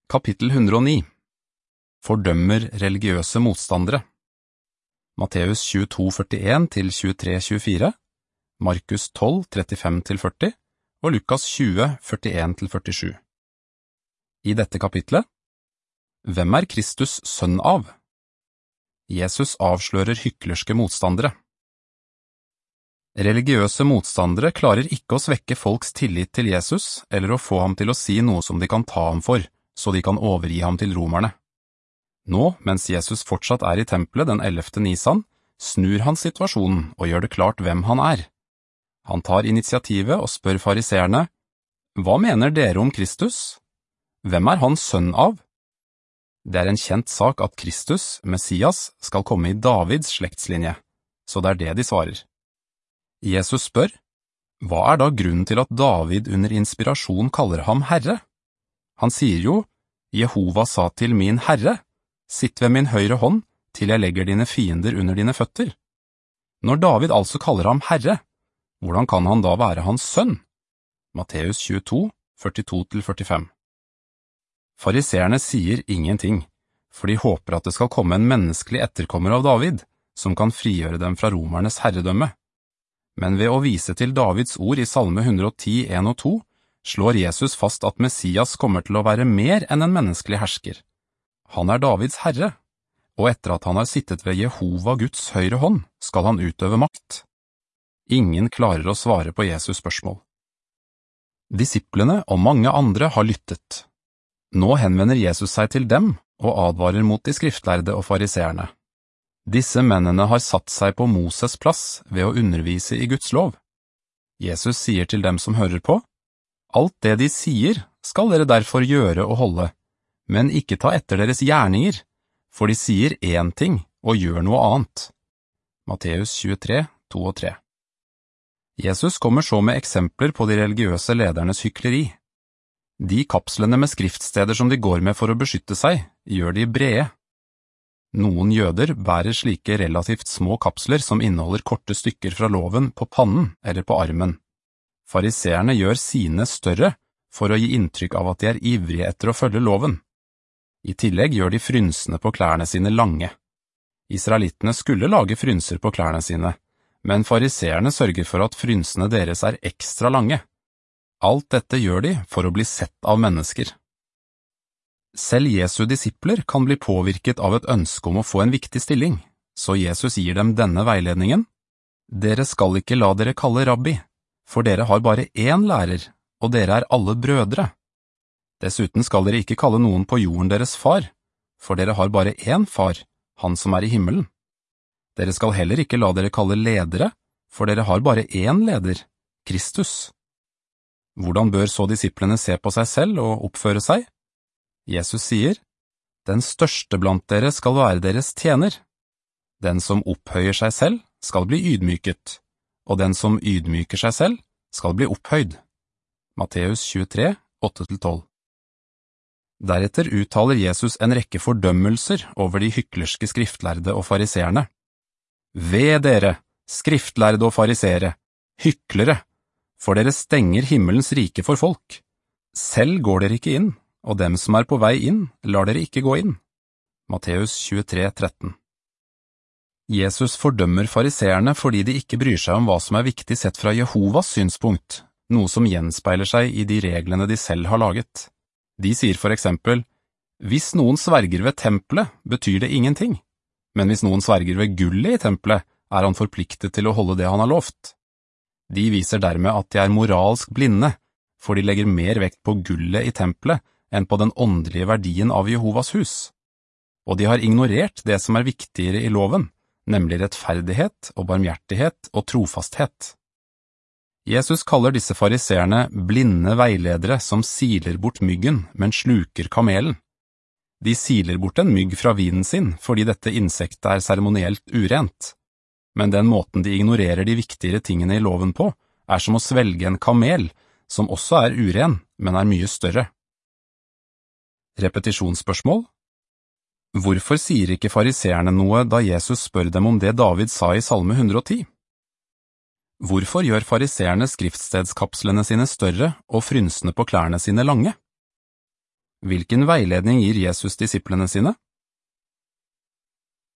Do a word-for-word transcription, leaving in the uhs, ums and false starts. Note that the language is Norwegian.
Kapittel hundre og ni. Fordømmer religiøse motstandere. Matteus tjueto førtien til tjuetre tjuefire, Markus tolv trettifem til førti og Lukas tjue førtien til førtisju. I dette kapitlet: Hvem er Kristus sønn av? Jesus avslører hyklerske motstandere. Religiøse motstandere klarer ikke å svekke folks tillit til Jesus eller å få ham til å si noe som de kan ta ham for, så de kan overgi ham til romerne. Nå, mens Jesus fortsatt er i tempelet den ellevte Nisan, snur han situasjonen og gjør det klart hvem han er. Han tar initiativet og spør fariseerne: «Hva mener dere om Kristus? Hvem er han sønn av?» Det er en kjent sak at Kristus, Messias, skal komme i Davids slektslinje, så det er det de svarer. Jesus spør: «Hva er da grunnen til at David under inspirasjon kaller ham Herre?» Han sier jo: «Jehova sa til min Herre, sitt ved min høyre hånd, til jeg legger dine fiender under dine føtter.» Når David altså kaller ham Herre, hvordan kan han da være hans sønn? Matteus tjueto førtito til førtifem. Fariseerne sier ingenting, for de håper at det skal komme en menneskelig etterkommer av David, som kan frigjøre dem fra romernes herredømme. Men ved å vise til Davids ord i Salme hundre og ti, en og to, slår Jesus fast at Messias kommer til å være mer enn en menneskelig hersker. Han er Davids herre, og etter at han har sittet ved Jehova Guds høyre hånd, skal han utøve makt. Ingen klarer å svare på Jesus spørsmål. Disiplene og mange andre har lyttet. Nå henvender Jesus seg til dem og advarer mot de skriftlærde og fariseerne. Disse mennene har satt seg på Moses plass ved å undervise i Guds lov. Jesus sier til dem som hører på: «Alt det de sier skal dere derfor gjøre og holde, men ikke ta etter deres gjerninger, for de sier én ting og gjør noe annet.» Matteus tjuetre, to og tre. Jesus kommer så med eksempler på de religiøse ledernes hykleri. De kapslene med skriftsteder som de går med for å beskytte seg, gjør de brede. Noen jøder bærer slike relativt små kapsler som inneholder korte stykker fra loven på pannen eller på armen. Fariseerne gjør sine større for å gi inntrykk av at de er ivrige etter å følge loven. I tillegg gjør de frynsene på klærne sine lange. Israelittene skulle lage frynser på klærne sine, men fariseerne sørger for at frynsene deres er ekstra lange. Alt dette gjør de for å bli sett av mennesker. Selv Jesu disipler kan bli påvirket av et ønske om å få en viktig stilling, så Jesus gir dem denne veiledningen: «Dere skal ikke la dere kalle rabbi, for dere har bare én lærer, og dere er alle brødre. Dessuten skal dere ikke kalle noen på jorden deres far, for dere har bare én far, han som er i himmelen. Dere skal heller ikke la dere kalle ledere, for dere har bare én leder, Kristus.» Hvordan bør så disiplene se på seg selv og oppføre seg? Jesus sier: «Den største blant dere skal være deres tjener. Den som opphøyer seg selv skal bli ydmyket, og den som ydmyker seg selv skal bli opphøyd.» Matteus tjuetre, åtte til tolv. Deretter uttaler Jesus en rekke fordømmelser over de hyklerske skriftlærde og fariseerne. «Ved dere, skriftlærde og fariseere, hyklere, for dere stenger himmelens rike for folk. Selv går dere ikke inn, og dem som er på vei inn, lar dere ikke gå inn.» Matteus tjuetre, tretten. Jesus fordømmer fariseerne fordi de ikke bryr seg om hva som er viktig sett fra Jehovas synspunkt, noe som gjenspeiler seg i de reglene de selv har laget. De sier for eksempel: «Hvis noen sverger ved tempelet, betyr det ingenting, men hvis noen sverger ved gullet i tempelet, er han forpliktet til å holde det han har lovt.» De viser dermed at de er moralsk blinde, for de legger mer vekt på gullet i tempelet enn på den åndelige verdien av Jehovas hus. Og de har ignorert det som er viktigere i loven, nemlig rettferdighet og barmhjertighet og trofasthet. Jesus kaller disse fariseerne blinde veiledere som siler bort myggen, men sluker kamelen. De siler bort en mygg fra vinen sin fordi dette insektet er seremonielt urent. Men den måten de ignorerer de viktigere tingene i loven på, er som å svelge en kamel, som også er uren, men er mye større. Repetisjonsspørsmål: Hvorfor sier ikke fariseerne noe da Jesus spør dem om det David sa i Salme hundre og ti? Hvorfor gjør fariseerne skriftstedskapslene sine større og frynsene på klærne sine lange? Hvilken veiledning gir Jesus disiplene sine?